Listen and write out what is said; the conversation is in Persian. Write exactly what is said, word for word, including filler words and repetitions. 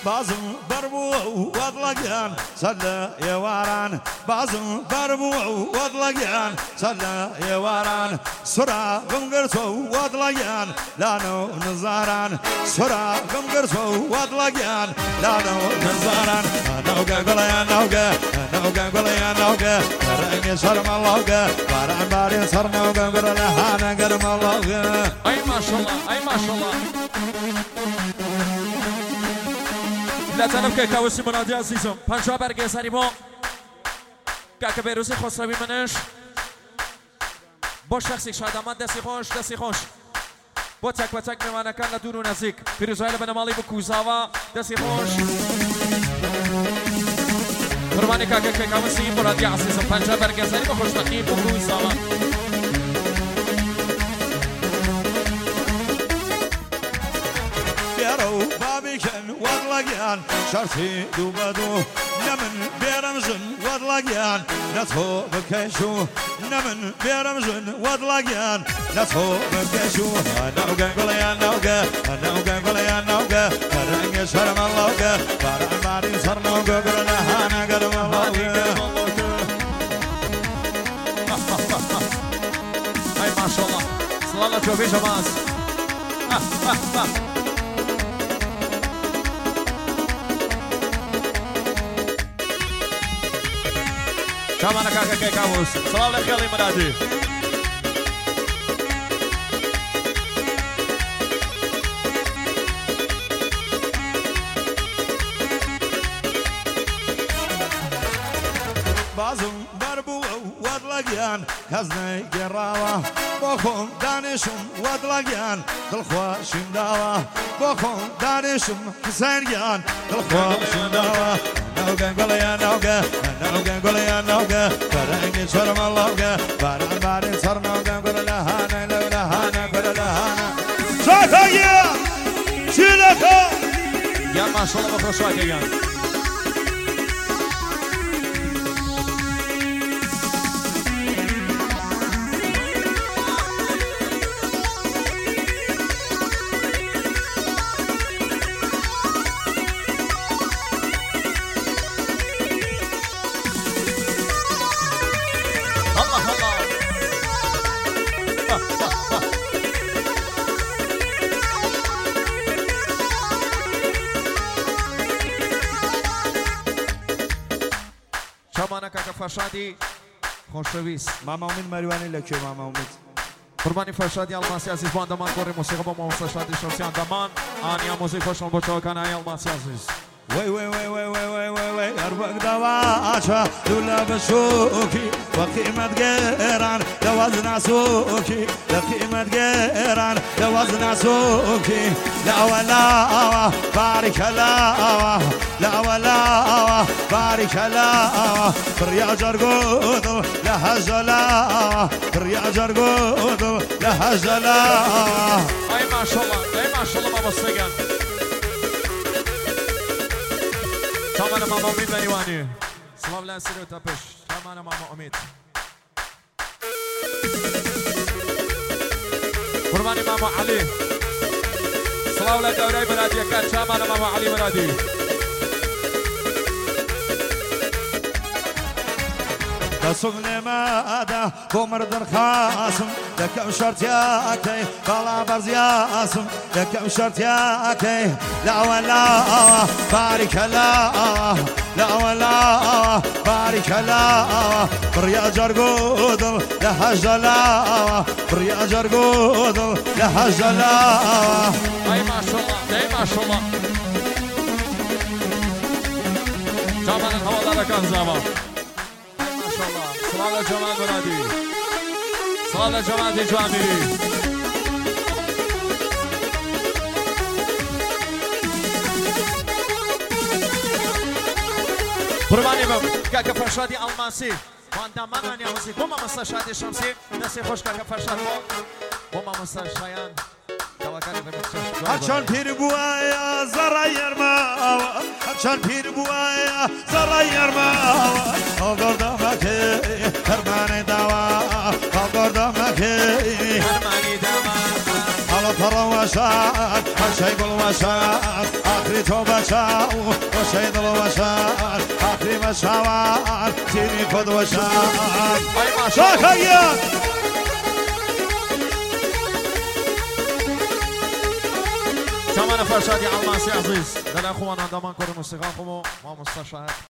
بازم بربو وضلقان سلا يواران بازم بربو وضلقان سلا يواران سرا غمقرتو وضلقان لانو نزاران سرا غمقرتو وضلقان لانو نزاران نوقا قليا نوقا نوقا قليا نوقا رأني شرم اللوقا باران بارين صر نوقا قرلا هانا قرم اللوقا أي ما شاء الله أي ما شاء الله لا تنبكي كاوسي منادي عزيزم پنجاه برگه سری ما که بیروزی خسروی منش با شخصی شادمان دستی خوش دستی خوش با تک و تک میوانه کن دور و نزدیک پیروزهای لبن مالی با کوزاوا دستی خوش قربانی که که کاوسی منادی عزیزم پنجاه برگه سری با خوشبختی با کوزاوا بابيكن وضلقيان شرطي دوبدو نمن بيرمزن وضلقيان نتهو بكيشو نمن بيرمزن وضلقيان نتهو بكيشو نوقا قليان نوقا نوقا قليان نوقا فرنق شرم اللوقا باران بارين صر نوقا قرنا هانا قرم اللوقا اي ما شاء الله صلى الله توفي جماز كمان كاكا كي كاوس صلاة الله خيالي منادي بازم بربو وضلقيان كزني قراوة بوخم دانشم وضلقيان دلخواشم داوة بوخم دانشم حسينيان دلخواشم داوة نوقا قليا نوقا نوقا قليا نوقا فرنقي شرم اللوقا باران بارين صر نوقا قل لهانا لو لهانا قل لهانا شاكا يا شيلكا يا ما شاء الله بخرج شاكا يا فرشادی خوشویس ماما امید مریوانی لکه ماما امید قربانی فرشادی الماسی عزیز با اندمان گوری موسیقی با ماما فرشادی شخصی اندمان آنیا موزیک خوشم با چوکانای الماسی عزیز وي وي وي وي وي وي وي وي أربع دواشة دولا بشوكي وقيمة جيران لوزن سوكي لقيمة جيران لوزن سوكي لا ولا بارك لا لا ولا بارك لا بريا جرقود لا هزلا بريا جرقود لا هزلا أي ما شاء الله أي ما شاء الله بابا سجن تمام ماما امید بنیوانی سلام لنسری و تپش تمام ماما امید قربانی ماما علی سلام لدورای مرادی کار تمام ماما علی مرادی دسوم مادا بومردن خاصم لكم شرط يا كي طلع برزياسم لكم شرط يا كي لا ولا بارك لا لا ولا بارك لا بريا جرقود لهجلا بريا جرقود لهجلا اي ما شاء الله اي ما شاء الله طبعا الحوالة كان زمان صلاة جمال مرادي صلاة جمال جواميري قرباني بم كاكا فرشادي الماسي واندمان راني عوزي بوما مسا شادي شمسي نسي خوش كاكا فرشاد بوما مسا شايان هرچان پیر بوایا زرایر ما هرچان پیر بوایا زرایر ما آگردم که فرمان دوا آگردم که فرمان دوا حالا وشان هرشي قل وشان آخری تو بچاو وشي دل وشان آخری مشاوان تيني خود وشان شاكايا تمام فرشادي الماسي عزيز دل اخوانا دمان كل موسيقى خمو ما مستشاهد